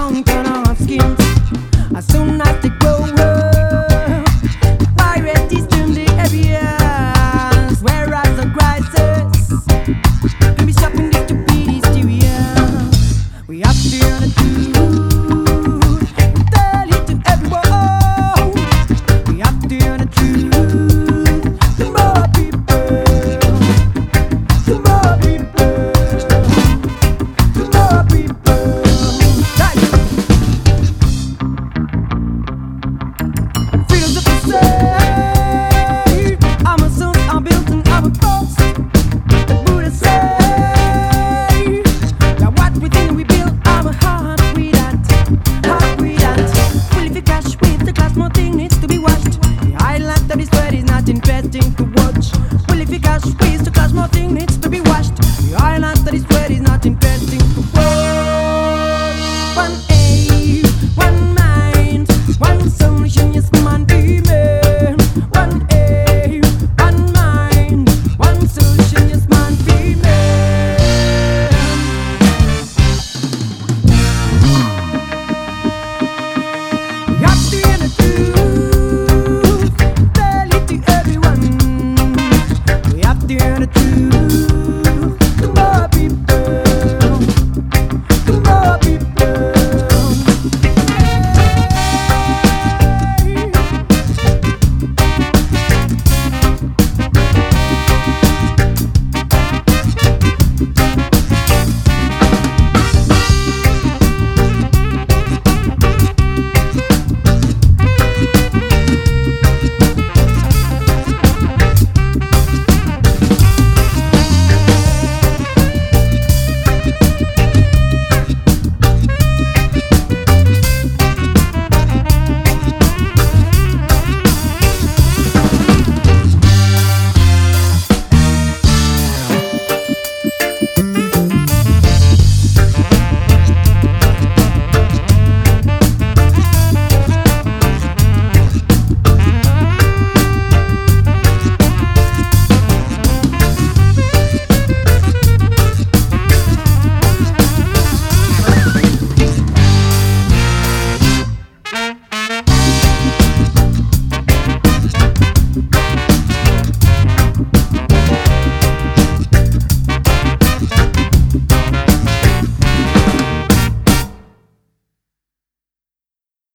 young turn of skins. As soon as they grow up, pirates turn the areas. Whereas the crisis can be stopping this stupid hysteria. We have to learn the truth. Tell it to everyone. We have to learn the truth. The more people, the more people, the more people. Right. Feels of the say, our sons are built in our thoughts. The Buddha say that what we think we build our heart with that, heart with that. Well, if you cash with the class, more thing needs to be washed. The highlight of this word is not interesting to watch. Well, if you cash with the class, more thing needs to be washed. The highlight of this word is not interesting to watch. One aim, one mind, one solution, yes, man, be made.